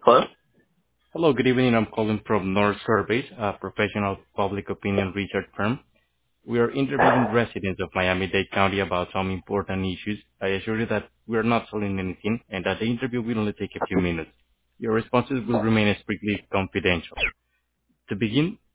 Hello? Hello, good evening. I'm calling from North Surveys, a professional public opinion research firm. We are interviewing residents of Miami-Dade County about some important issues. I assure you that we are not selling anything and that the interview will only take a few minutes. Your responses will remain strictly confidential. To begin,